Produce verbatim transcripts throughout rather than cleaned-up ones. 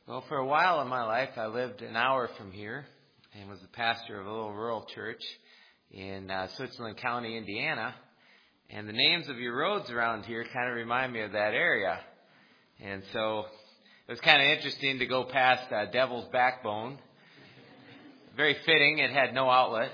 Well, for a while in my life, I lived an hour from here and was the pastor of a little rural church in uh, Switzerland County, Indiana. And the names of your roads around here kind of remind me of that area. And so it was kind of interesting to go past uh, Devil's Backbone. Very fitting. It had no outlet.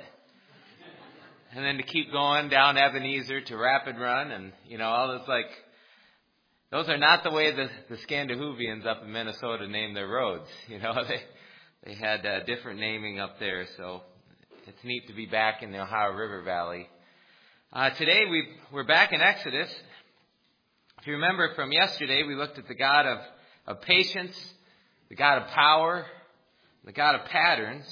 And then to keep going down Ebenezer to Rapid Run. And, you know, all this like... Those are not the way the, the Scandinavians up in Minnesota named their roads. You know, they they had uh, different naming up there. So it's neat to be back in the Ohio River Valley. Uh, today we we're back in Exodus. If you remember from yesterday, we looked at the God of, of patience, the God of power, the God of patterns,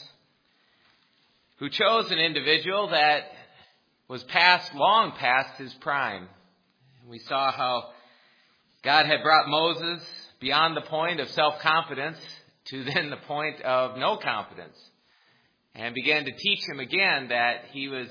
who chose an individual that was past, long past his prime. We saw how God had brought Moses beyond the point of self-confidence to then the point of no confidence, and began to teach him again that he was,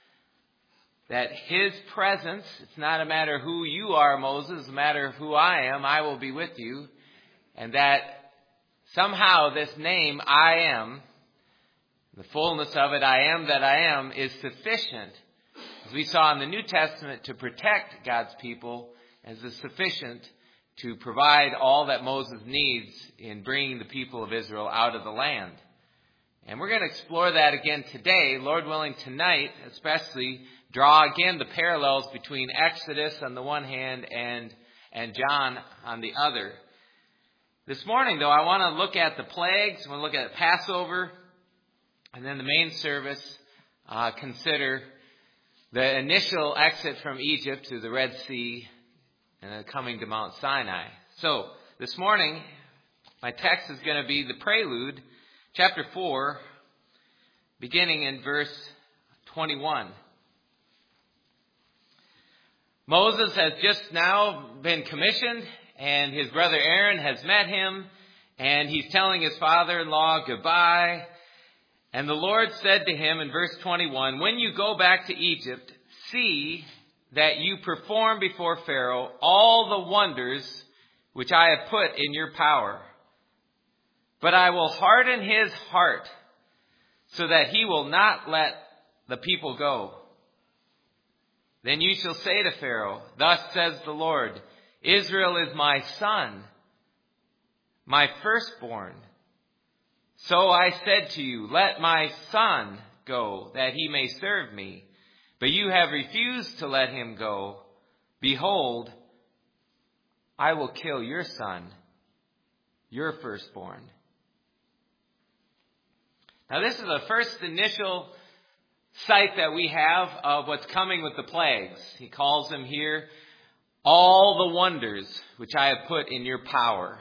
that his presence, it's not a matter of who you are, Moses, it's a matter of who I am, I will be with you, and that somehow this name, I am, the fullness of it, I am that I am, is sufficient, as we saw in the New Testament, to protect God's people, as is sufficient to provide all that Moses needs in bringing the people of Israel out of the land. And we're going to explore that again today, Lord willing tonight, especially draw again the parallels between Exodus on the one hand and, and John on the other. This morning, though, I want to look at the plagues, I want to look at Passover, and then the main service, uh, consider the initial exit from Egypt to the Red Sea, and then coming to Mount Sinai. So, this morning, my text is going to be the prelude, chapter four, beginning in verse twenty-one. Moses has just now been commissioned, and his brother Aaron has met him, and he's telling his father-in-law goodbye. And the Lord said to him in verse twenty-one, "When you go back to Egypt, see that you perform before Pharaoh all the wonders which I have put in your power. But I will harden his heart so that he will not let the people go. Then you shall say to Pharaoh, 'Thus says the Lord, Israel is my son, my firstborn. So I said to you, let my son go, that he may serve me. But you have refused to let him go. Behold, I will kill your son, your firstborn.'" Now this is the first initial sight that we have of what's coming with the plagues. He calls them here, all the wonders which I have put in your power.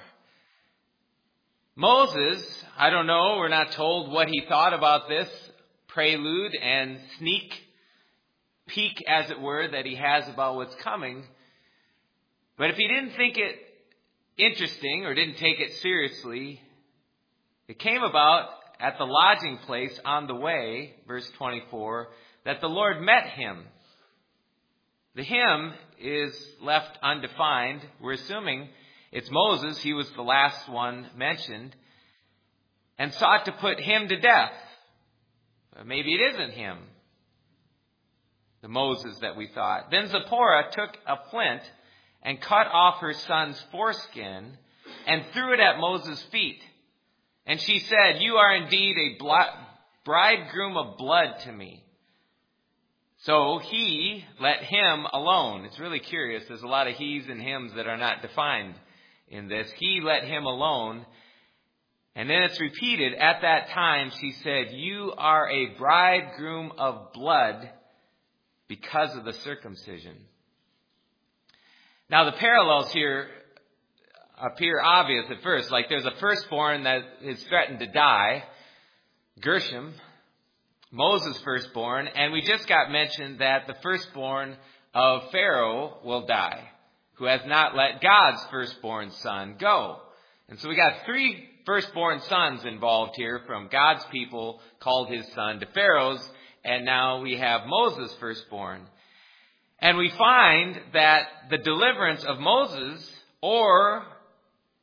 Moses, I don't know, we're not told what he thought about this prelude and sneak peek, as it were, that he has about what's coming. But if he didn't think it interesting or didn't take it seriously, it came about at the lodging place on the way, verse twenty-four, that the Lord met him. The him is left undefined. We're assuming it's Moses. He was the last one mentioned. And sought to put him to death. But maybe it isn't him, the Moses that we thought. Then Zipporah took a flint and cut off her son's foreskin and threw it at Moses' feet. And she said, "You are indeed a bridegroom of blood to me." So he let him alone. It's really curious. There's a lot of he's and hims that are not defined in this. He let him alone. And then it's repeated. At that time, she said, "You are a bridegroom of blood because of the circumcision." Now the parallels here appear obvious at first. Like there's a firstborn that is threatened to die, Gershom, Moses' firstborn, and we just got mentioned that the firstborn of Pharaoh will die, who has not let God's firstborn son go. And so we got three firstborn sons involved here, from God's people called his son to Pharaoh's. And now we have Moses' firstborn. And we find that the deliverance of Moses, or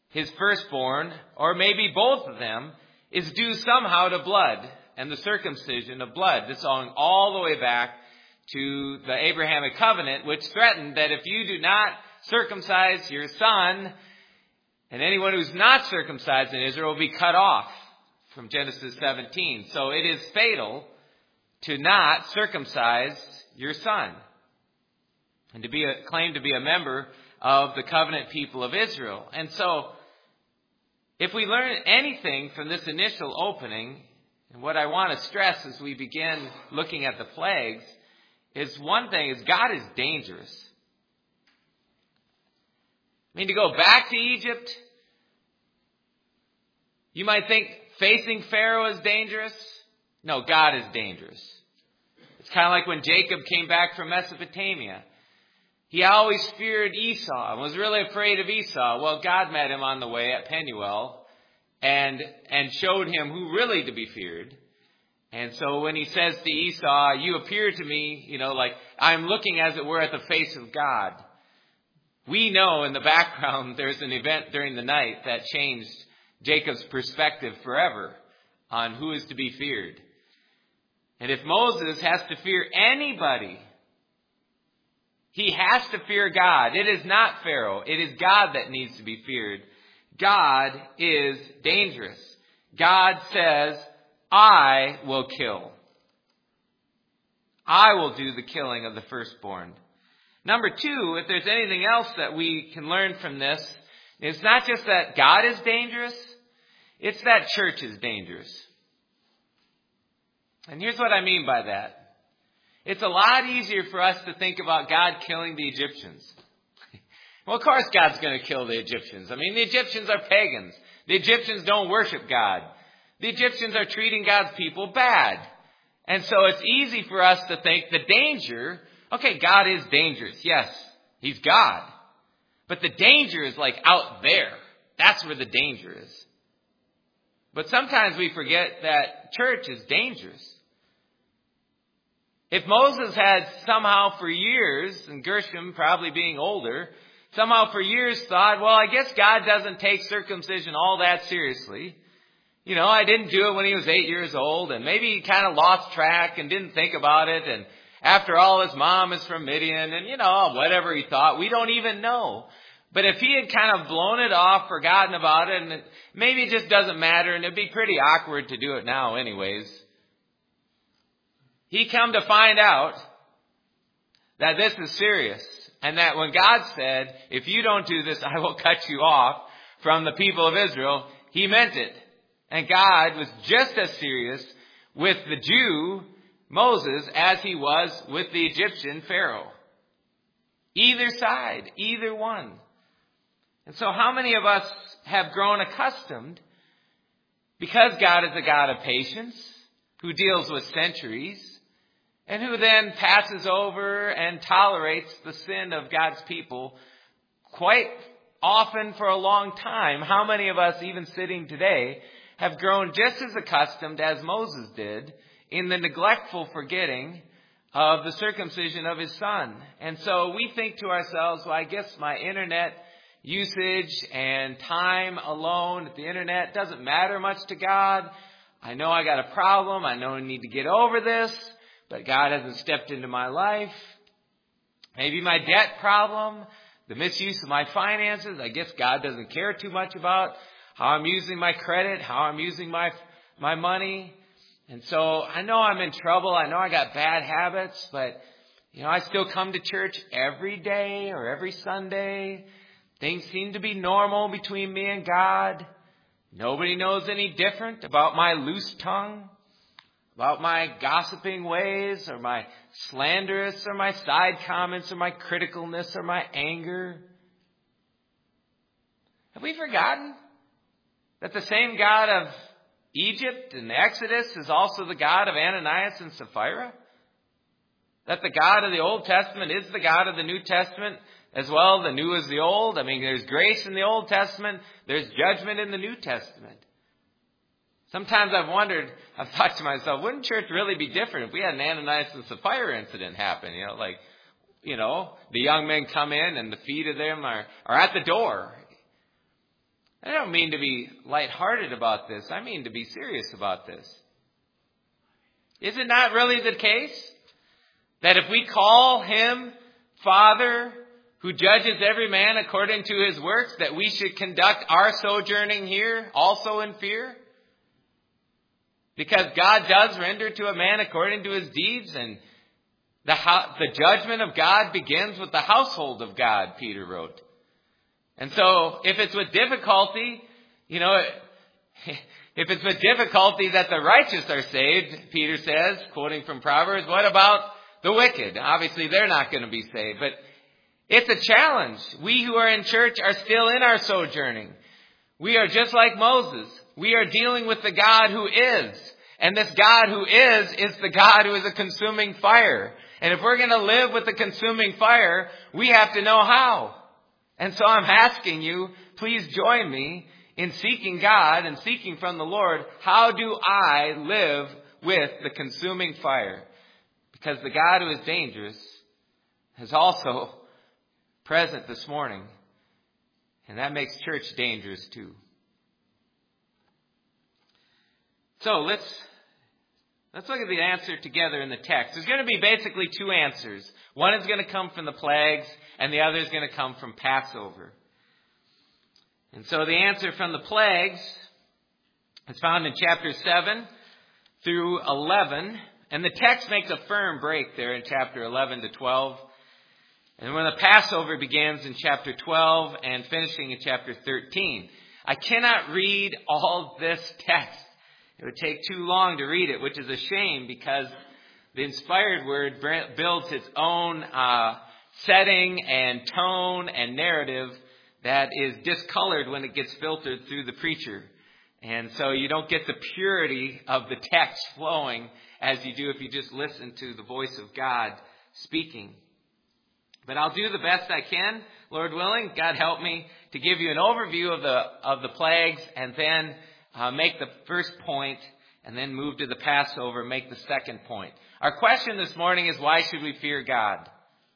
his firstborn, or maybe both of them, is due somehow to blood and the circumcision of blood. This going all the way back to the Abrahamic covenant, which threatened that if you do not circumcise your son, and anyone who's not circumcised in Israel will be cut off, from Genesis seventeen. So it is fatal to not circumcise your son and to be a, claim to be a member of the covenant people of Israel. And so if we learn anything from this initial opening, and what I want to stress as we begin looking at the plagues, is one thing is God is dangerous. I mean, to go back to Egypt, you might think facing Pharaoh is dangerous. No, God is dangerous. It's kind of like when Jacob came back from Mesopotamia. He always feared Esau and was really afraid of Esau. Well, God met him on the way at Penuel and, and showed him who really to be feared. And so when he says to Esau, you appear to me, you know, like I'm looking as it were at the face of God. We know in the background there's an event during the night that changed Jacob's perspective forever on who is to be feared. And if Moses has to fear anybody, he has to fear God. It is not Pharaoh. It is God that needs to be feared. God is dangerous. God says, I will kill. I will do the killing of the firstborn. Number two, if there's anything else that we can learn from this, it's not just that God is dangerous, it's that church is dangerous. And here's what I mean by that. It's a lot easier for us to think about God killing the Egyptians. Well, of course God's going to kill the Egyptians. I mean, the Egyptians are pagans. The Egyptians don't worship God. The Egyptians are treating God's people bad. And so it's easy for us to think the danger, okay, God is dangerous. Yes, he's God. But the danger is like out there. That's where the danger is. But sometimes we forget that church is dangerous. If Moses had somehow for years, and Gershom probably being older, somehow for years thought, well, I guess God doesn't take circumcision all that seriously. You know, I didn't do it when he was eight years old, and maybe he kind of lost track and didn't think about it, and after all, his mom is from Midian, and you know, whatever he thought, we don't even know. But if he had kind of blown it off, forgotten about it, and it, maybe it just doesn't matter, and it'd be pretty awkward to do it now anyways. He come to find out that this is serious, and that when God said, if you don't do this, I will cut you off from the people of Israel, he meant it. And God was just as serious with the Jew, Moses, as he was with the Egyptian Pharaoh. Either side, either one. And so how many of us have grown accustomed, because God is a God of patience, who deals with centuries, and who then passes over and tolerates the sin of God's people quite often for a long time. How many of us, even sitting today, have grown just as accustomed as Moses did in the neglectful forgetting of the circumcision of his son? And so we think to ourselves, well, I guess my internet usage and time alone at the internet doesn't matter much to God. I know I got a problem. I know I need to get over this, but God hasn't stepped into my life. Maybe my debt problem, the misuse of my finances. I guess God doesn't care too much about how I'm using my credit, how I'm using my my money. And so I know I'm in trouble. I know I got bad habits, but you know, I still come to church every day or every Sunday. Things seem to be normal between me and God. Nobody knows any different about my loose tongue, about my gossiping ways, or my slanderous, or my side comments, or my criticalness, or my anger. Have we forgotten that the same God of Egypt and the Exodus is also the God of Ananias and Sapphira? That the God of the Old Testament is the God of the New Testament as well, the new as the old. I mean, there's grace in the Old Testament. There's judgment in the New Testament. Sometimes I've wondered, I've thought to myself, wouldn't church really be different if we had an Ananias and Sapphira incident happen? You know, like, you know, the young men come in and the feet of them are, are at the door. I don't mean to be lighthearted about this. I mean to be serious about this. Is it not really the case that if we call him Father, who judges every man according to his works, that we should conduct our sojourning here also in fear? Because God does render to a man according to his deeds, and the, the judgment of God begins with the household of God, Peter wrote. And so, if it's with difficulty, you know, if it's with difficulty that the righteous are saved, Peter says, quoting from Proverbs, what about the wicked? Obviously, they're not going to be saved, but it's a challenge. We who are in church are still in our sojourning. We are just like Moses. We are dealing with the God who is. And this God who is, is the God who is a consuming fire. And if we're going to live with the consuming fire, we have to know how. And so I'm asking you, please join me in seeking God and seeking from the Lord, how do I live with the consuming fire? Because the God who is dangerous is also present this morning. And that makes church dangerous too. So let's let's look at the answer together in the text. There's going to be basically two answers. One is going to come from the plagues, and the other is going to come from Passover. And so the answer from the plagues is found in chapter seven through eleven. And the text makes a firm break there in chapter eleven to twelve. And when the Passover begins in chapter twelve and finishing in chapter thirteen. I cannot read all this text. It would take too long to read it, which is a shame because the inspired word builds its own uh, setting and tone and narrative that is discolored when it gets filtered through the preacher. And so you don't get the purity of the text flowing as you do if you just listen to the voice of God speaking. But I'll do the best I can, Lord willing. God help me to give you an overview of the of the plagues and then uh, make the first point and then move to the Passover, make the second point. Our question this morning is, why should we fear God?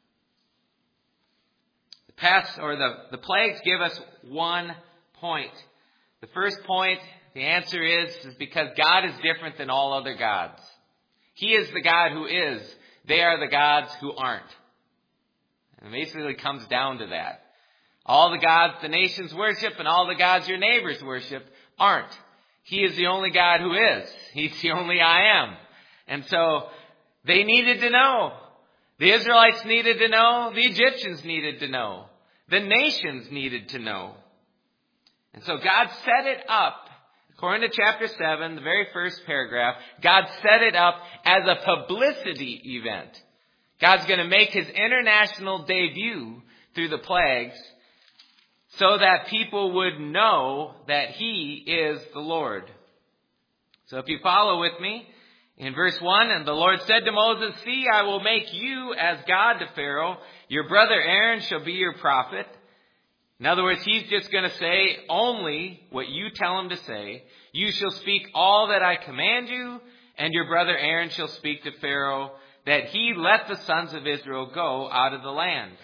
The past or the, the plagues give us one point. The first point, the answer is, is because God is different than all other gods. He is the God who is. They are the gods who aren't. And it basically comes down to that. All the gods the nations worship and all the gods your neighbors worship aren't. He is the only God who is. He's the only I am. And so they needed to know. The Israelites needed to know. The Egyptians needed to know. The nations needed to know. And so God set it up, according to chapter seven, the very first paragraph, God set it up as a publicity event. God's going to make his international debut through the plagues so that people would know that he is the Lord. So if you follow with me, in verse one, and the Lord said to Moses, "See, I will make you as God to Pharaoh. Your brother Aaron shall be your prophet." In other words, he's just going to say only what you tell him to say. You shall speak all that I command you, and your brother Aaron shall speak to Pharaoh, that he let the sons of Israel go out of the land.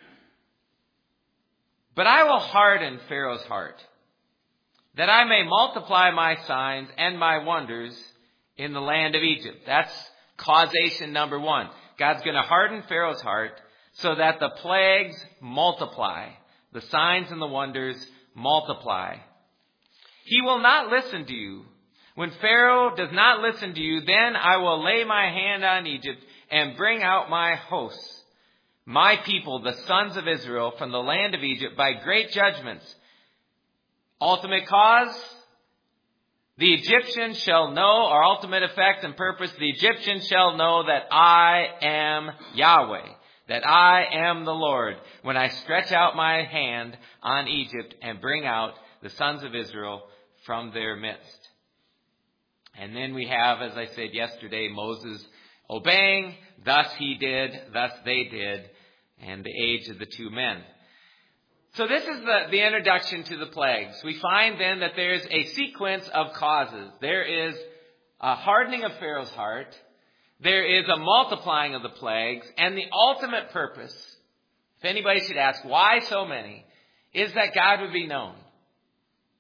But I will harden Pharaoh's heart, that I may multiply my signs and my wonders in the land of Egypt. That's causation number one. God's going to harden Pharaoh's heart so that the plagues multiply. The signs and the wonders multiply. He will not listen to you. When Pharaoh does not listen to you, then I will lay my hand on Egypt and bring out my hosts, my people, the sons of Israel, from the land of Egypt by great judgments. Ultimate cause, the Egyptians shall know, or ultimate effect and purpose, the Egyptians shall know that I am Yahweh, that I am the Lord, when I stretch out my hand on Egypt and bring out the sons of Israel from their midst. And then we have, as I said yesterday, Moses obeying, thus he did, thus they did, and the age of the two men. So this is the, the introduction to the plagues. We find then that there's a sequence of causes. There is a hardening of Pharaoh's heart. There is a multiplying of the plagues. And the ultimate purpose, if anybody should ask why so many, is that God would be known.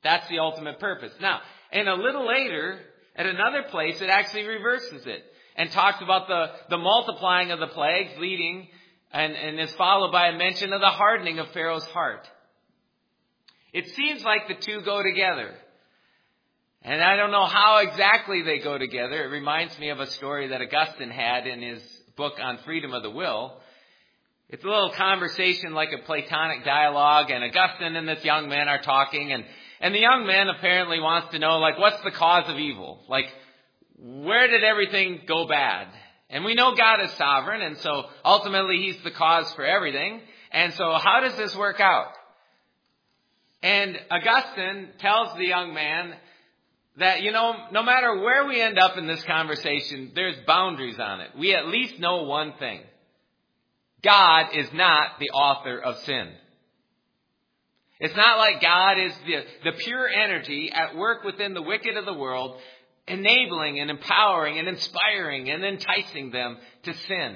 That's the ultimate purpose. Now, and a little later, at another place, it actually reverses it and talks about the, the multiplying of the plagues leading and, and is followed by a mention of the hardening of Pharaoh's heart. It seems like the two go together. And I don't know how exactly they go together. It reminds me of a story that Augustine had in his book on freedom of the will. It's a little conversation like a Platonic dialogue, and Augustine and this young man are talking, and, and the young man apparently wants to know, like, what's the cause of evil? Like, where did everything go bad? And we know God is sovereign, and so ultimately he's the cause for everything. And so how does this work out? And Augustine tells the young man that, you know, no matter where we end up in this conversation, there's boundaries on it. We at least know one thing. God is not the author of sin. It's not like God is the, the pure energy at work within the wicked of the world, enabling and empowering and inspiring and enticing them to sin.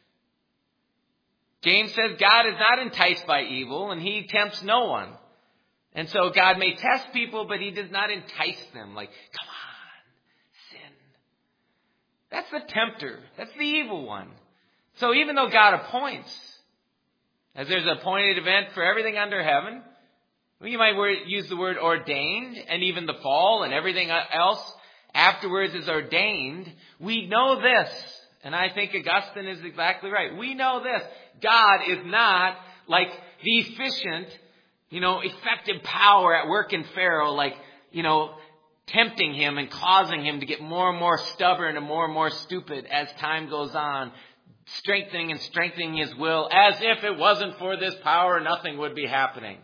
James says God is not enticed by evil, and he tempts no one. And so God may test people, but he does not entice them like, come on, sin. That's the tempter. That's the evil one. So even though God appoints, as there's an appointed event for everything under heaven, you might use the word ordained, and even the fall and everything else afterwards is ordained. We know this, and I think Augustine is exactly right. We know this. God is not like the efficient, you know, effective power at work in Pharaoh, like, you know, tempting him and causing him to get more and more stubborn and more and more stupid as time goes on, strengthening and strengthening his will, as if it wasn't for this power, nothing would be happening.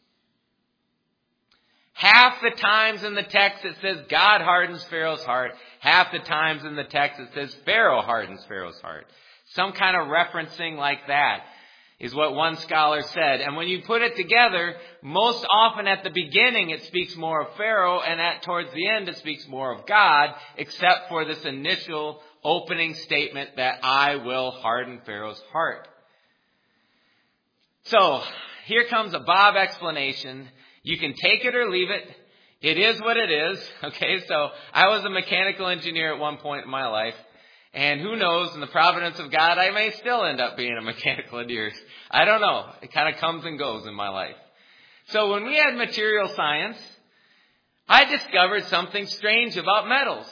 Half the times in the text it says God hardens Pharaoh's heart. Half the times in the text it says Pharaoh hardens Pharaoh's heart. Some kind of referencing like that is what one scholar said. And when you put it together, most often at the beginning it speaks more of Pharaoh, and at towards the end it speaks more of God, except for this initial opening statement that I will harden Pharaoh's heart. So here comes a Bob explanation. You can take it or leave it. It is what it is. Okay, so I was a mechanical engineer at one point in my life. And who knows, in the providence of God, I may still end up being a mechanical engineer. I don't know. It kind of comes and goes in my life. So when we had material science, I discovered something strange about metals.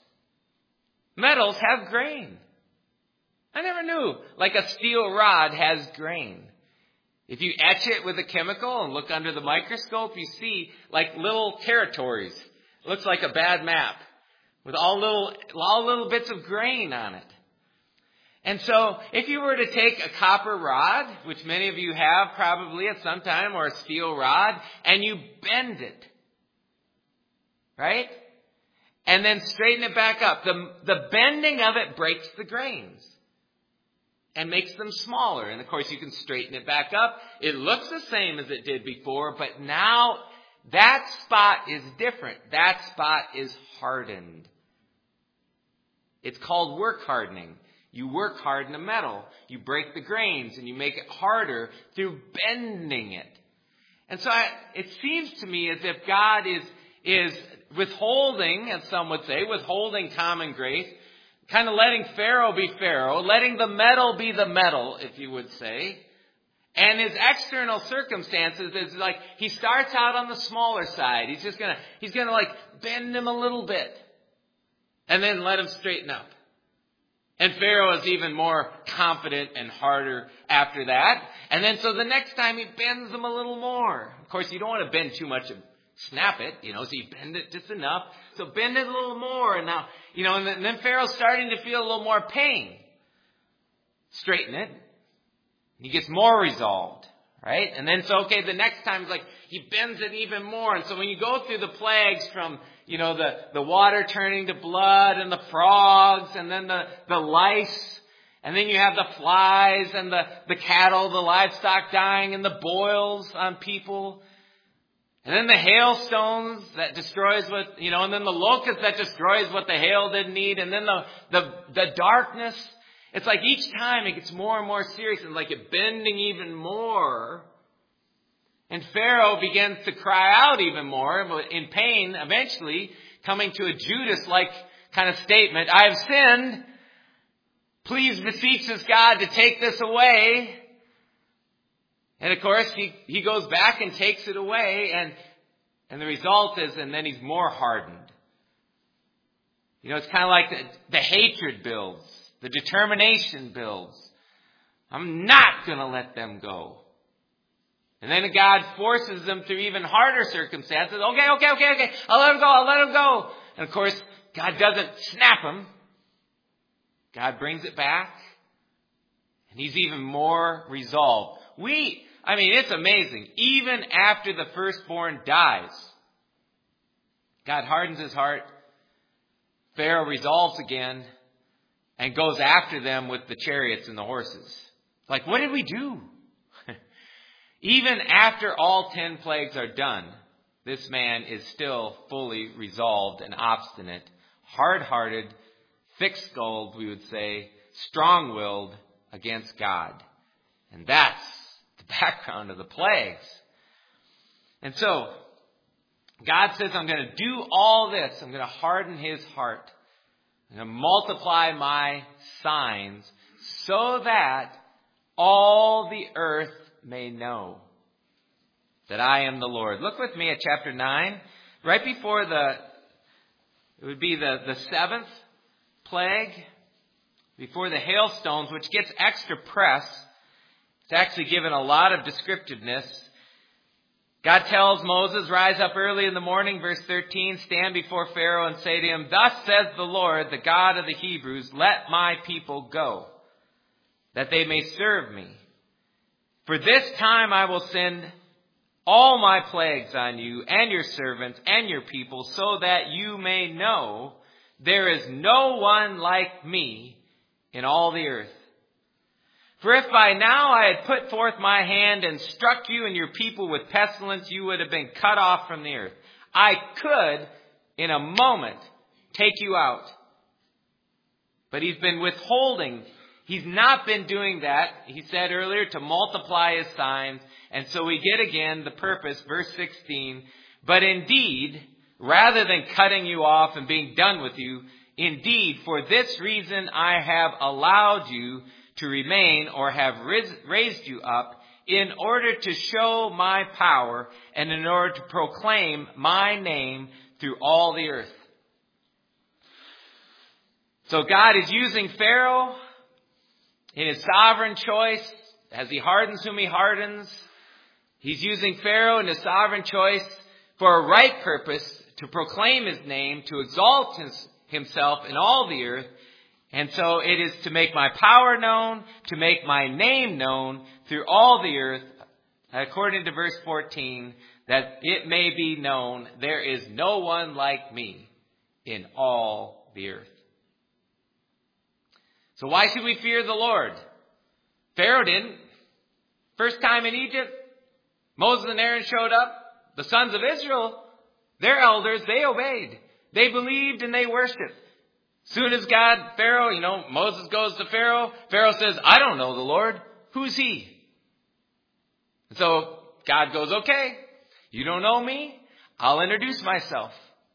Metals have grain. I never knew. Like a steel rod has grain. If you etch it with a chemical and look under the microscope, you see like little territories. It looks like a bad map with all little, all little bits of grain on it. And so if you were to take a copper rod, which many of you have probably at some time, or a steel rod, and you bend it, right? And then straighten it back up. The, the bending of it breaks the grains and makes them smaller. And of course you can straighten it back up. It looks the same as it did before, but now that spot is different. That spot is hardened. It's called work hardening. You work harden a metal. You break the grains and you make it harder through bending it. And so I, it seems to me as if God is, is withholding, as some would say, withholding common grace, kind of letting Pharaoh be Pharaoh, letting the metal be the metal, if you would say. And his external circumstances is like, he starts out on the smaller side. He's just gonna, he's gonna like bend him a little bit. And then let him straighten up. And Pharaoh is even more confident and harder after that. And then so the next time he bends him a little more. Of course, you don't want to bend too much and snap it, you know, so you bend it just enough. So bend it a little more. And now, you know, and then, and then Pharaoh's starting to feel a little more pain. Straighten it. He gets more resolved, right? And then so, okay, the next time it's like he bends it even more. And so when you go through the plagues from, you know, the, the water turning to blood and the frogs and then the, the lice, and then you have the flies and the, the cattle, the livestock dying and the boils on people. And then the hailstones that destroys what, you know, and then the locust that destroys what the hail didn't need. And then the, the, the darkness. It's like each time it gets more and more serious and like it bending even more. And Pharaoh begins to cry out even more in pain, eventually coming to a Judas-like kind of statement. I have sinned. Please beseech this God to take this away. And of course, he, he goes back and takes it away. And, and the result is, and then he's more hardened. You know, it's kind of like the, the hatred builds. The determination builds. I'm not going to let them go. And then God forces them through even harder circumstances. Okay, okay, okay, okay. I'll let him go. I'll let him go. And of course, God doesn't snap him. God brings it back. And he's even more resolved. We, I mean, it's amazing. Even after the firstborn dies, God hardens his heart. Pharaoh resolves again and goes after them with the chariots and the horses. Like, what did we do? Even after all ten plagues are done, this man is still fully resolved and obstinate, hard-hearted, thick-skulled, we would say, strong-willed against God. And that's the background of the plagues. And so, God says, I'm going to do all this. I'm going to harden his heart. I'm going to multiply my signs so that all the earth may know that I am the Lord. Look with me at chapter nine. Right before the, it would be the, the seventh plague, before the hailstones, which gets extra press. It's actually given a lot of descriptiveness. God tells Moses, rise up early in the morning, verse thirteen, stand before Pharaoh and say to him, thus says the Lord, the God of the Hebrews, let my people go, that they may serve me. For this time I will send all my plagues on you and your servants and your people, so that you may know there is no one like me in all the earth. For if by now I had put forth my hand and struck you and your people with pestilence, you would have been cut off from the earth. I could, in a moment, take you out. But he's been withholding. He's not been doing that, he said earlier, to multiply his signs. And so we get again the purpose, verse sixteen. But indeed, rather than cutting you off and being done with you, indeed, for this reason I have allowed you to remain or have raised you up in order to show my power and in order to proclaim my name through all the earth. So God is using Pharaoh in his sovereign choice, as he hardens whom he hardens. He's using Pharaoh in his sovereign choice for a right purpose, to proclaim his name, to exalt his, himself in all the earth. And so it is to make my power known, to make my name known through all the earth, according to verse fourteen, that it may be known there is no one like me in all the earth. So why should we fear the Lord? Pharaoh didn't. First time in Egypt, Moses and Aaron showed up. The sons of Israel, their elders, they obeyed. They believed and they worshiped. Soon as God, Pharaoh, you know, Moses goes to Pharaoh. Pharaoh says, I don't know the Lord. Who's he? And so God goes, okay, you don't know me? I'll introduce myself.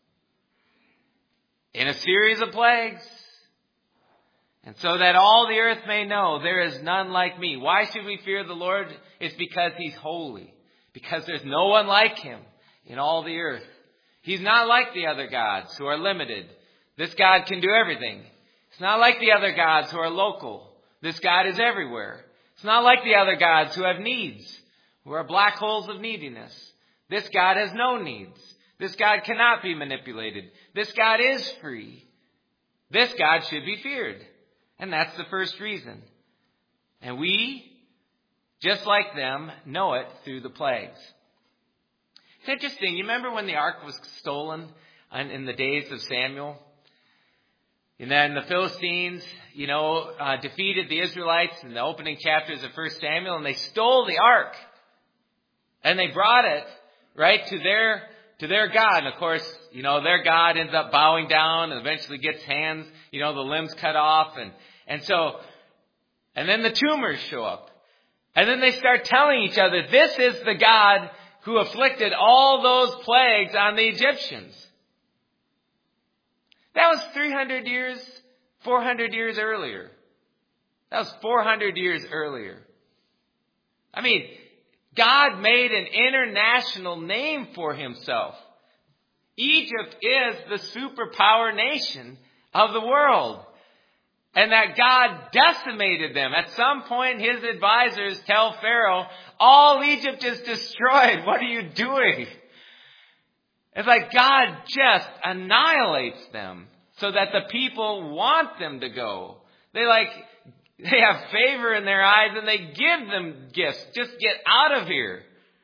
In a series of plagues. And so that all the earth may know there is none like me. Why should we fear the Lord? It's because he's holy. Because there's no one like him in all the earth. He's not like the other gods who are limited. This God can do everything. It's not like the other gods who are local. This God is everywhere. It's not like the other gods who have needs, who are black holes of neediness. This God has no needs. This God cannot be manipulated. This God is free. This God should be feared. And that's the first reason. And we, just like them, know it through the plagues. It's interesting. You remember when the ark was stolen in the days of Samuel? And then the Philistines, you know, uh, defeated the Israelites in the opening chapters of First Samuel, and they stole the ark. And they brought it, right, to their to their God. And of course, you know, their God ends up bowing down and eventually gets hands, you know, the limbs cut off. And, and so, and then the tumors show up. And then they start telling each other, this is the God who afflicted all those plagues on the Egyptians. That was three hundred years, four hundred years earlier. That was four hundred years earlier. I mean, God made an international name for himself. Egypt is the superpower nation of the world. And that God decimated them. At some point, his advisors tell Pharaoh, all Egypt is destroyed. What are you doing? It's like God just annihilates them so that the people want them to go. They like, they have favor in their eyes and they give them gifts. Just get out of here.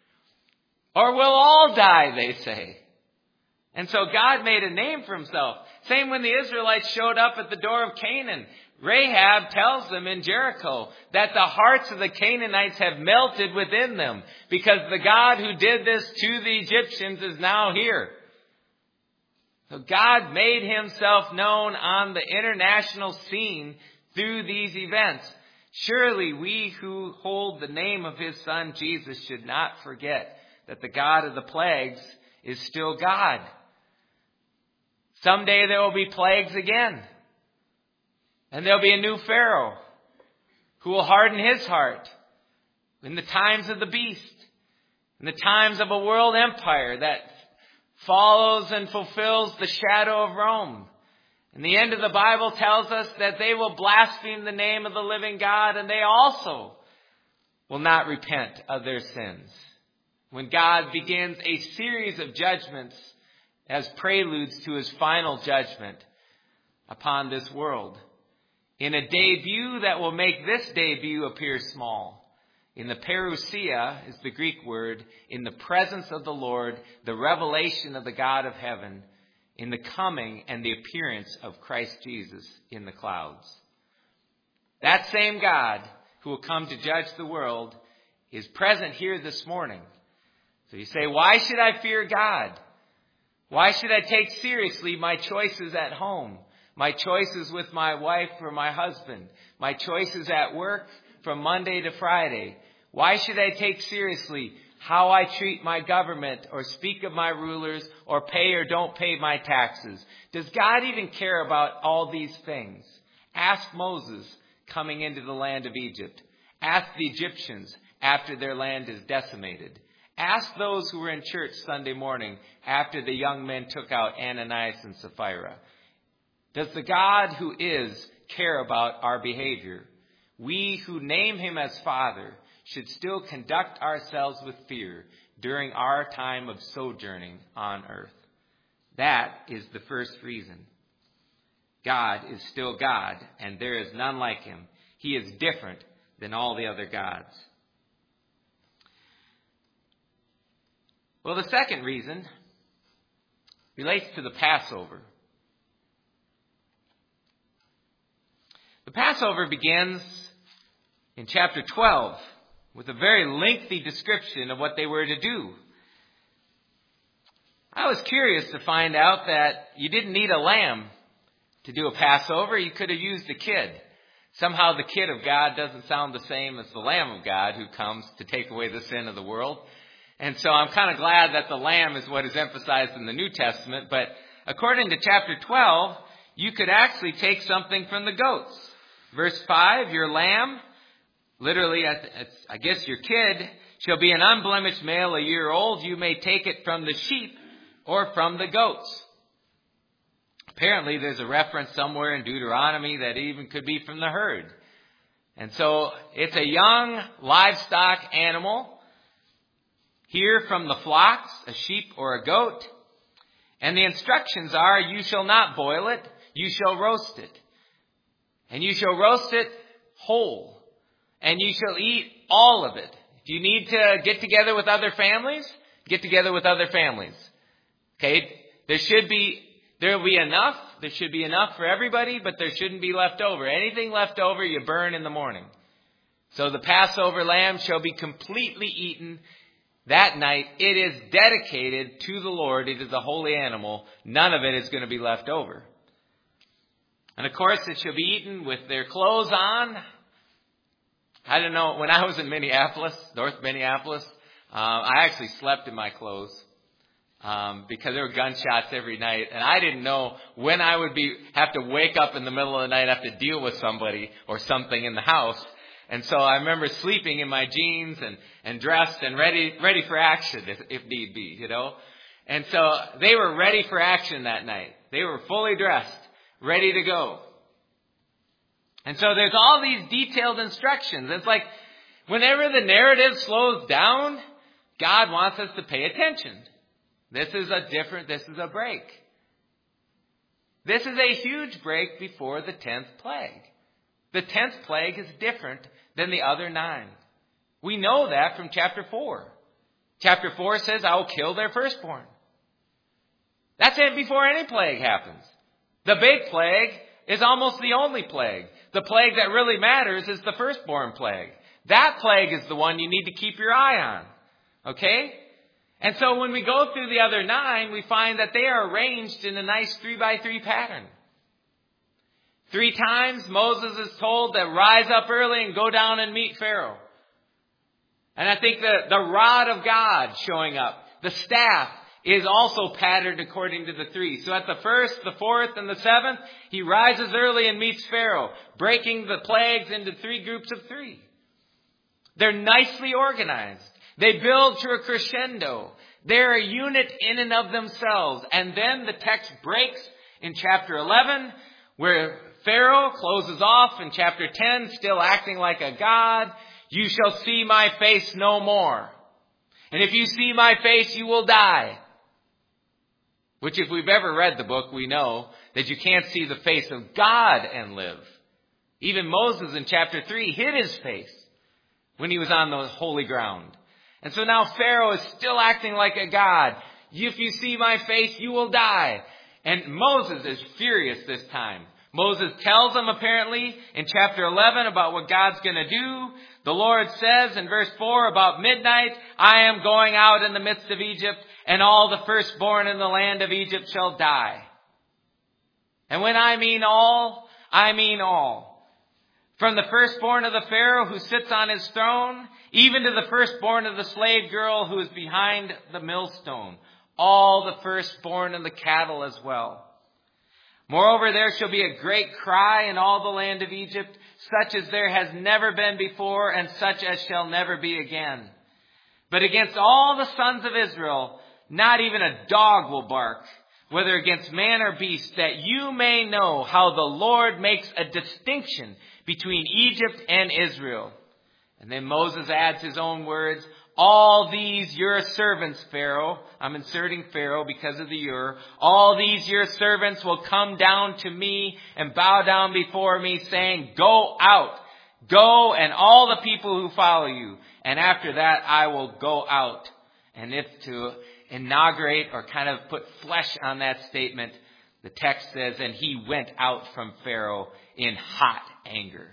Or we'll all die, they say. And so God made a name for himself. Same when the Israelites showed up at the door of Canaan. Rahab tells them in Jericho that the hearts of the Canaanites have melted within them because the God who did this to the Egyptians is now here. So God made himself known on the international scene through these events. Surely we who hold the name of his son Jesus should not forget that the God of the plagues is still God. Someday there will be plagues again. And there'll be a new Pharaoh who will harden his heart in the times of the beast, in the times of a world empire that follows and fulfills the shadow of Rome. And the end of the Bible tells us that they will blaspheme the name of the living God, and they also will not repent of their sins. When God begins a series of judgments as preludes to his final judgment upon this world, in a debut that will make this debut appear small. In the parousia is the Greek word, in the presence of the Lord, the revelation of the God of heaven, in the coming and the appearance of Christ Jesus in the clouds. That same God who will come to judge the world is present here this morning. So you say, why should I fear God? Why should I take seriously my choices at home? My choices with my wife or my husband. My choices at work from Monday to Friday. Why should I take seriously how I treat my government or speak of my rulers or pay or don't pay my taxes? Does God even care about all these things? Ask Moses coming into the land of Egypt. Ask the Egyptians after their land is decimated. Ask those who were in church Sunday morning after the young men took out Ananias and Sapphira. Does the God who is care about our behavior? We who name him as Father should still conduct ourselves with fear during our time of sojourning on earth. That is the first reason. God is still God, and there is none like him. He is different than all the other gods. Well, the second reason relates to the Passover. The Passover begins in chapter twelve with a very lengthy description of what they were to do. I was curious to find out that you didn't need a lamb to do a Passover. You could have used a kid. Somehow the kid of God doesn't sound the same as the Lamb of God who comes to take away the sin of the world. And so I'm kind of glad that the lamb is what is emphasized in the New Testament. But according to chapter twelve, you could actually take something from the goats. Verse five, your lamb, literally, I guess your kid, shall be an unblemished male a year old. You may take it from the sheep or from the goats. Apparently, there's a reference somewhere in Deuteronomy that even could be from the herd. And so it's a young livestock animal. Here from the flocks, a sheep or a goat. And the instructions are, you shall not boil it, you shall roast it. And you shall roast it whole. And you shall eat all of it. If you need to get together with other families, get together with other families. Okay, there should be, there will be enough. There should be enough for everybody, but there shouldn't be left over. Anything left over, you burn in the morning. So the Passover lamb shall be completely eaten that night. It is dedicated to the Lord. It is a holy animal. None of it is going to be left over. And of course, it shall be eaten with their clothes on. I don't know, when I was in Minneapolis, North Minneapolis, Uh, I actually slept in my clothes um, because there were gunshots every night, and I didn't know when I would be have to wake up in the middle of the night, have to deal with somebody or something in the house. And so I remember sleeping in my jeans and, and dressed and ready ready for action if, if need be, you know. And so they were ready for action that night. They were fully dressed, ready to go. And so there's all these detailed instructions. It's like whenever the narrative slows down, God wants us to pay attention. This is a different, this is a break. This is a huge break before the tenth plague. The tenth plague is different than the other nine. We know that from chapter four. Chapter four says, I will kill their firstborn. That's it before any plague happens. The big plague is almost the only plague. The plague that really matters is the firstborn plague. That plague is the one you need to keep your eye on. Okay? And so when we go through the other nine, we find that they are arranged in a nice three by three pattern. Three times Moses is told to rise up early and go down and meet Pharaoh. And I think the, the rod of God showing up, the staff, is also patterned according to the three. So at the first, the fourth, and the seventh, he rises early and meets Pharaoh, breaking the plagues into three groups of three. They're nicely organized. They build to a crescendo. They're a unit in and of themselves. And then the text breaks in chapter eleven, where Pharaoh closes off in chapter ten, still acting like a god. You shall see my face no more. And if you see my face, you will die. Which if we've ever read the book, we know that you can't see the face of God and live. Even Moses in chapter three hid his face when he was on the holy ground. And so now Pharaoh is still acting like a god. If you see my face, you will die. And Moses is furious this time. Moses tells him apparently in chapter eleven about what God's going to do. The Lord says in verse four, about midnight, I am going out in the midst of Egypt, and all the firstborn in the land of Egypt shall die. And when I mean all, I mean all. From the firstborn of the Pharaoh who sits on his throne, even to the firstborn of the slave girl who is behind the millstone. All the firstborn of the cattle as well. Moreover, there shall be a great cry in all the land of Egypt, such as there has never been before, and such as shall never be again. But against all the sons of Israel, not even a dog will bark, whether against man or beast, that you may know how the Lord makes a distinction between Egypt and Israel. And then Moses adds his own words, all these your servants, Pharaoh, I'm inserting Pharaoh because of the your, all these your servants will come down to me and bow down before me, saying, go out, go, and all the people who follow you. And after that, I will go out. And if to inaugurate or kind of put flesh on that statement, the text says, and he went out from Pharaoh in hot anger.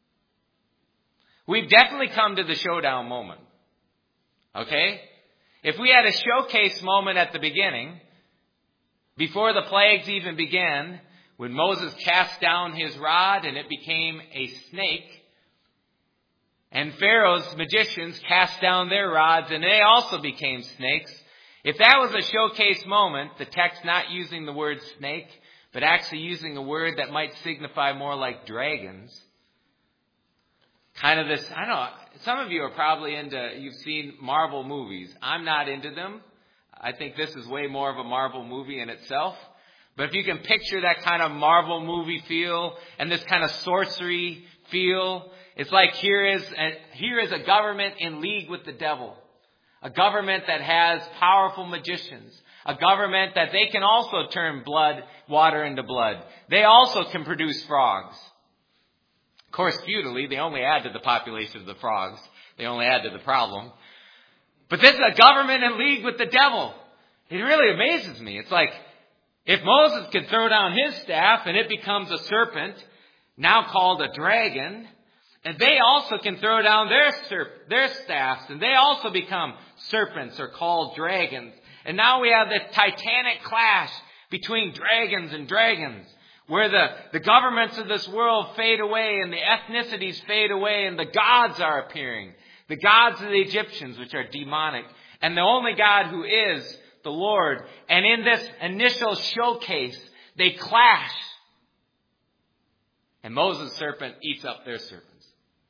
We've definitely come to the showdown moment. Okay? If we had a showcase moment at the beginning, before the plagues even began, when Moses cast down his rod and it became a snake, and Pharaoh's magicians cast down their rods and they also became snakes, if that was a showcase moment, the text not using the word snake, but actually using a word that might signify more like dragons, kind of this, I don't know, some of you are probably into, you've seen Marvel movies. I'm not into them. I think this is way more of a Marvel movie in itself. But if you can picture that kind of Marvel movie feel and this kind of sorcery feel, it's like here is a, here is a government in league with the devil. A government that has powerful magicians. A government that they can also turn blood, water into blood. They also can produce frogs. Of course, futilely, they only add to the population of the frogs. They only add to the problem. But this is a government in league with the devil. It really amazes me. It's like, if Moses could throw down his staff and it becomes a serpent, now called a dragon, and they also can throw down their serp- their staffs, and they also become serpents or called dragons. And now we have this titanic clash between dragons and dragons, where the, the governments of this world fade away and the ethnicities fade away and the gods are appearing. The gods of the Egyptians, which are demonic, and the only God who is the Lord. And in this initial showcase, they clash. And Moses' serpent eats up their serpents.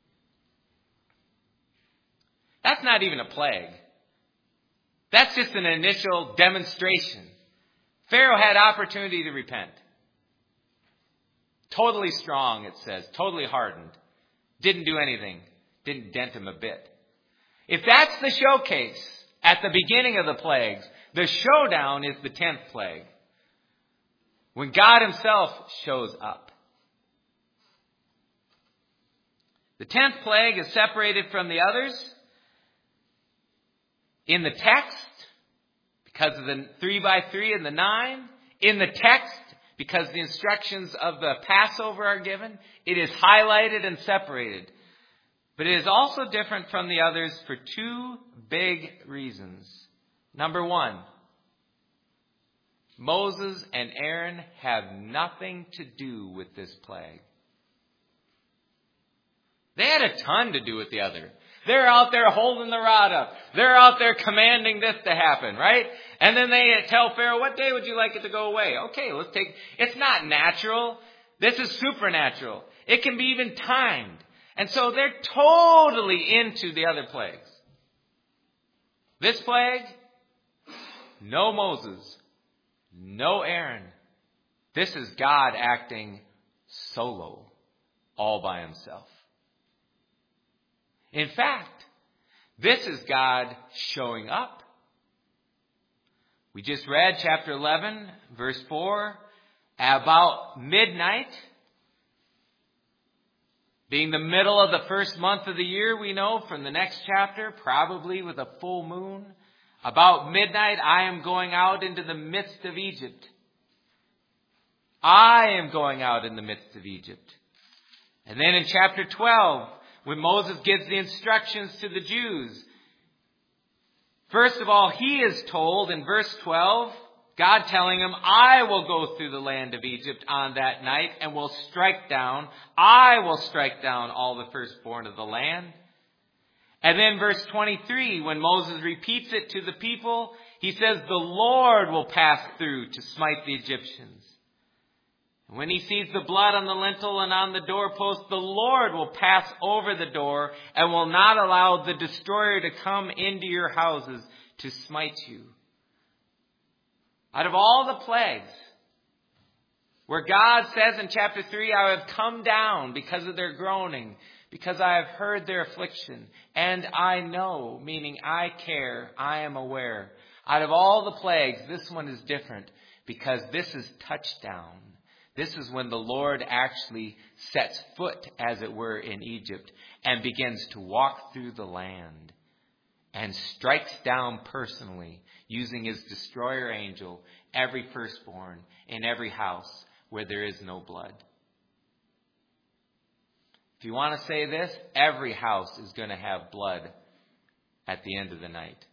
That's not even a plague. That's just an initial demonstration. Pharaoh had opportunity to repent. Totally strong, it says. Totally hardened. Didn't do anything. Didn't dent him a bit. If that's the showcase at the beginning of the plagues, the showdown is the tenth plague. When God himself shows up. The tenth plague is separated from the others in the text because of the three by three and the nine. In the text, because the instructions of the Passover are given, it is highlighted and separated. But it is also different from the others for two big reasons. Number one, Moses and Aaron have nothing to do with this plague. They had a ton to do with the other. They're out there holding the rod up. They're out there commanding this to happen, right? And then they tell Pharaoh, what day would you like it to go away? Okay, let's take, it's not natural. This is supernatural. It can be even timed. And so they're totally into the other plagues. This plague, no Moses, no Aaron. This is God acting solo, all by himself. In fact, this is God showing up. We just read chapter eleven, verse four, about midnight, being the middle of the first month of the year, we know from the next chapter, probably with a full moon. About midnight, I am going out into the midst of Egypt. I am going out in the midst of Egypt. And then in chapter twelve, when Moses gives the instructions to the Jews, first of all, he is told in verse twelve, God telling him, I will go through the land of Egypt on that night and will strike down, I will strike down all the firstborn of the land. And then verse twenty-three, when Moses repeats it to the people, he says, the Lord will pass through to smite the Egyptians. And when he sees the blood on the lintel and on the doorpost, the Lord will pass over the door and will not allow the destroyer to come into your houses to smite you. Out of all the plagues, where God says in chapter three, I have come down because of their groaning, because I have heard their affliction, and I know, meaning I care, I am aware. Out of all the plagues, this one is different because this is touchdown. This is when the Lord actually sets foot, as it were, in Egypt and begins to walk through the land and strikes down personally, using his destroyer angel, every firstborn in every house where there is no blood. If you want to say this, every house is going to have blood at the end of the night.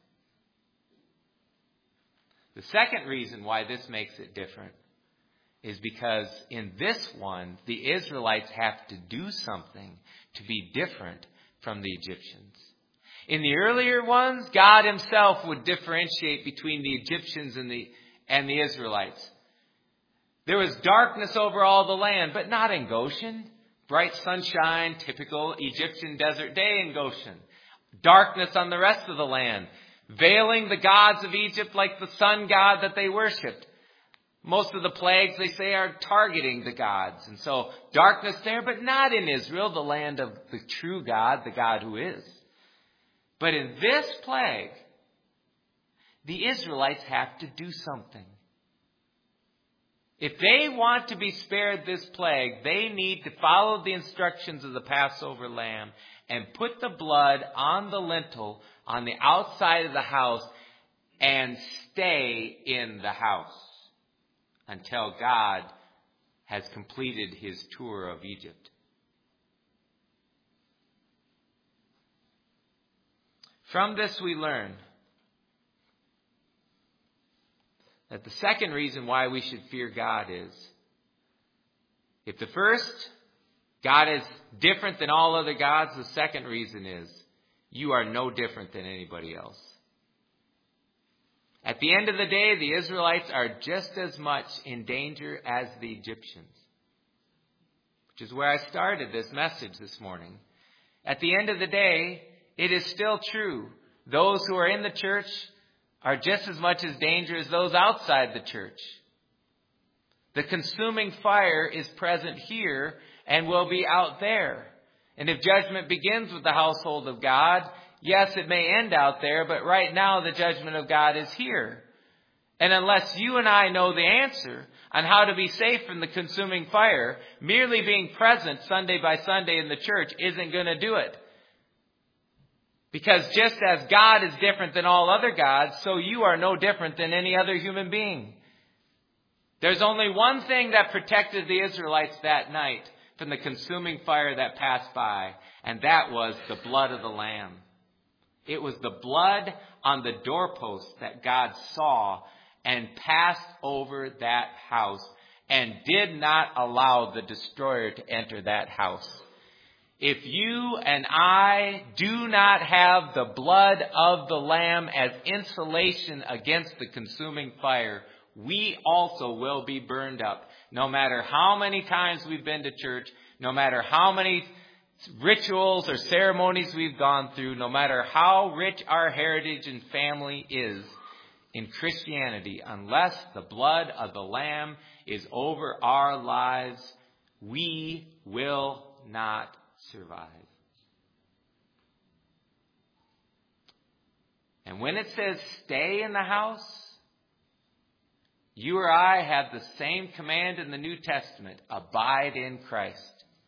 The second reason why this makes it different is because in this one, the Israelites have to do something to be different from the Egyptians. In the earlier ones, God himself would differentiate between the Egyptians and the, and the Israelites. There was darkness over all the land, but not in Goshen. Bright sunshine, typical Egyptian desert day in Goshen. Darkness on the rest of the land, veiling the gods of Egypt like the sun god that they worshipped. Most of the plagues, they say, are targeting the gods. And so darkness there, but not in Israel, the land of the true God, the God who is. But in this plague, the Israelites have to do something. If they want to be spared this plague, they need to follow the instructions of the Passover lamb and put the blood on the lintel on the outside of the house and stay in the house until God has completed his tour of Egypt. From this we learn that the second reason why we should fear God is, if the first, God is different than all other gods, the second reason is, you are no different than anybody else. At the end of the day, the Israelites are just as much in danger as the Egyptians, which is where I started this message this morning. At the end of the day, it is still true. Those who are in the church are just as much as danger as those outside the church. The consuming fire is present here and will be out there. And if judgment begins with the household of God, yes, it may end out there, but right now the judgment of God is here. And unless you and I know the answer on how to be safe from the consuming fire, merely being present Sunday by Sunday in the church isn't going to do it. Because just as God is different than all other gods, so you are no different than any other human being. There's only one thing that protected the Israelites that night from the consuming fire that passed by, and that was the blood of the Lamb. It was the blood on the doorpost that God saw and passed over that house and did not allow the destroyer to enter that house. If you and I do not have the blood of the Lamb as insulation against the consuming fire, we also will be burned up. No matter how many times we've been to church, no matter how many rituals or ceremonies we've gone through, no matter how rich our heritage and family is in Christianity, unless the blood of the Lamb is over our lives, we will not survive. And when it says stay in the house, you or I have the same command in the New Testament: abide in Christ.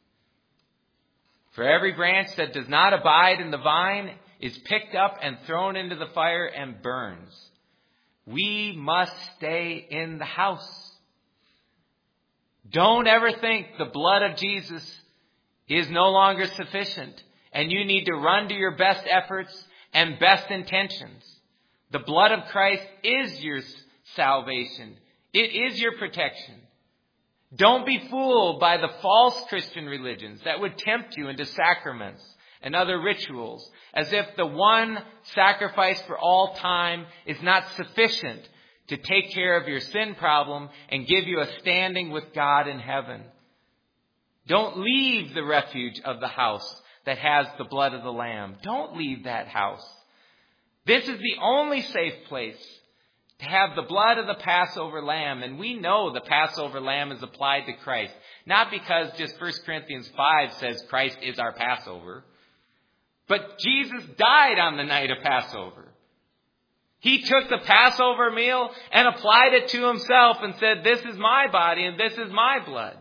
For every branch that does not abide in the vine is picked up and thrown into the fire and burns. We must stay in the house. Don't ever think the blood of Jesus is no longer sufficient and you need to run to your best efforts and best intentions. The blood of Christ is your salvation. It is your protection. Don't be fooled by the false Christian religions that would tempt you into sacraments and other rituals, as if the one sacrifice for all time is not sufficient to take care of your sin problem and give you a standing with God in heaven. Don't leave the refuge of the house that has the blood of the Lamb. Don't leave that house. This is the only safe place to have the blood of the Passover lamb. And we know the Passover lamb is applied to Christ. Not because just First Corinthians five says Christ is our Passover. But Jesus died on the night of Passover. He took the Passover meal and applied it to himself and said, this is my body and this is my blood.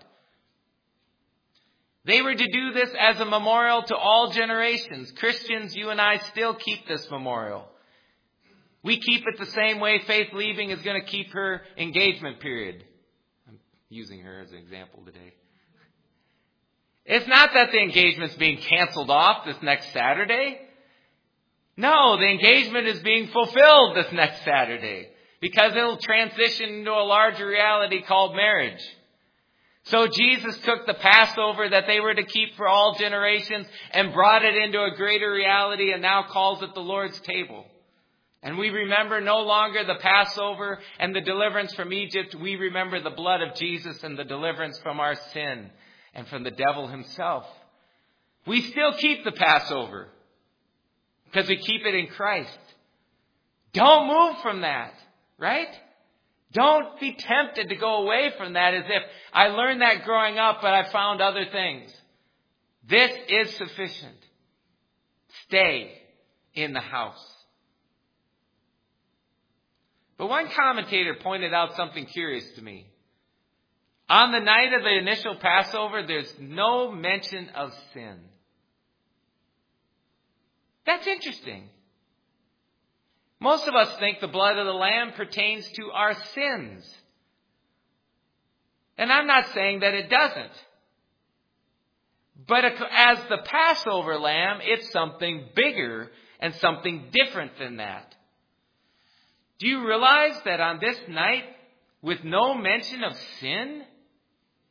They were to do this as a memorial to all generations. Christians, you and I still keep this memorial. We keep it the same way Faith Leaving is going to keep her engagement period. I'm using her as an example today. It's not that the engagement's being canceled off this next Saturday. No, the engagement is being fulfilled this next Saturday because it'll transition into a larger reality called marriage. So Jesus took the Passover that they were to keep for all generations and brought it into a greater reality and now calls it the Lord's table. And we remember no longer the Passover and the deliverance from Egypt. We remember the blood of Jesus and the deliverance from our sin and from the devil himself. We still keep the Passover because we keep it in Christ. Don't move from that, right? Don't be tempted to go away from that as if I learned that growing up, but I found other things. This is sufficient. Stay in the house. But one commentator pointed out something curious to me. On the night of the initial Passover, there's no mention of sin. That's interesting. Most of us think the blood of the Lamb pertains to our sins. And I'm not saying that it doesn't. But as the Passover lamb, it's something bigger and something different than that. Do you realize that on this night, with no mention of sin,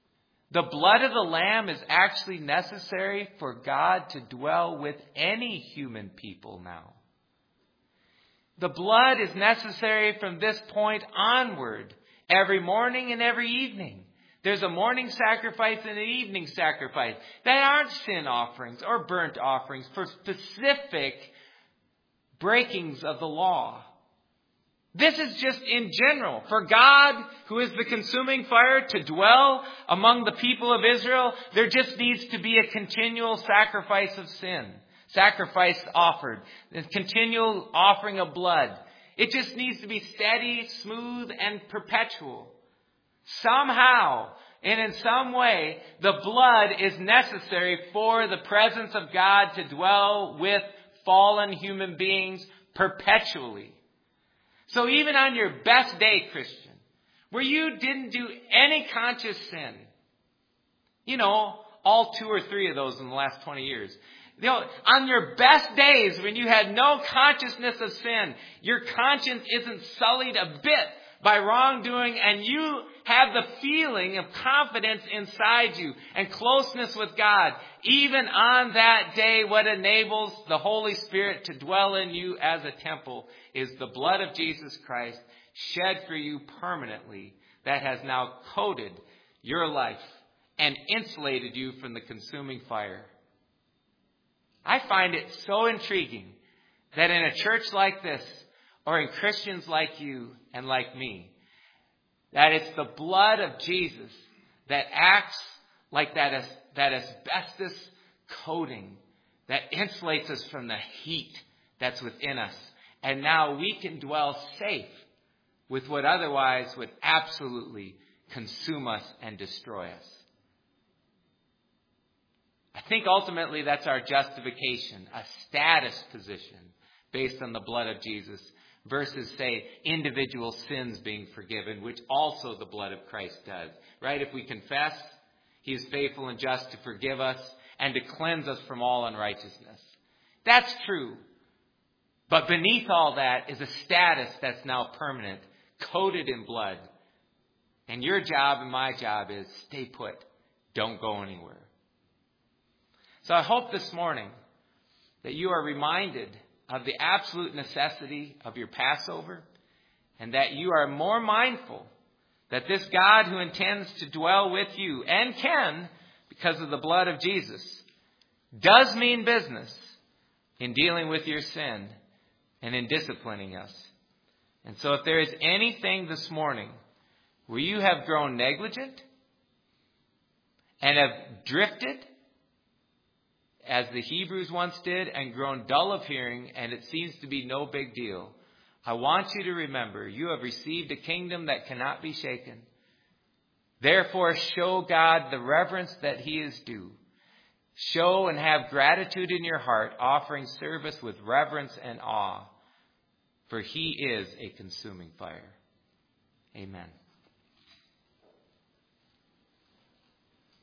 The blood of the Lamb is actually necessary for God to dwell with any human people now. The blood is necessary from this point onward, every morning and every evening. There's a morning sacrifice and an evening sacrifice that aren't sin offerings or burnt offerings for specific breakings of the law. This is just in general. For God, who is the consuming fire, to dwell among the people of Israel, there just needs to be a continual sacrifice of sin. Sacrifice offered. A continual offering of blood. It just needs to be steady, smooth, and perpetual. Somehow, and in some way, the blood is necessary for the presence of God to dwell with fallen human beings perpetually. So even on your best day, Christian, where you didn't do any conscious sin, you know, all two or three of those in the last twenty years, you know, on your best days when you had no consciousness of sin, your conscience isn't sullied a bit by wrongdoing, and you have the feeling of confidence inside you and closeness with God. Even on that day, what enables the Holy Spirit to dwell in you as a temple is the blood of Jesus Christ shed for you permanently that has now coated your life and insulated you from the consuming fire. I find it so intriguing that in a church like this, or in Christians like you and like me, that it's the blood of Jesus that acts like that, as, that asbestos coating that insulates us from the heat that's within us. And now we can dwell safe with what otherwise would absolutely consume us and destroy us. I think ultimately that's our justification, a status position based on the blood of Jesus, versus, say, individual sins being forgiven, which also the blood of Christ does. Right? If we confess, He is faithful and just to forgive us and to cleanse us from all unrighteousness. That's true. But beneath all that is a status that's now permanent, coated in blood. And your job and my job is stay put. Don't go anywhere. So I hope this morning that you are reminded of the absolute necessity of your Passover, and that you are more mindful that this God who intends to dwell with you, and can, because of the blood of Jesus, does mean business in dealing with your sin and in disciplining us. And so if there is anything this morning where you have grown negligent and have drifted, as the Hebrews once did, and grown dull of hearing, and it seems to be no big deal, I want you to remember you have received a kingdom that cannot be shaken. Therefore, show God the reverence that He is due. Show and have gratitude in your heart, offering service with reverence and awe, for He is a consuming fire. Amen.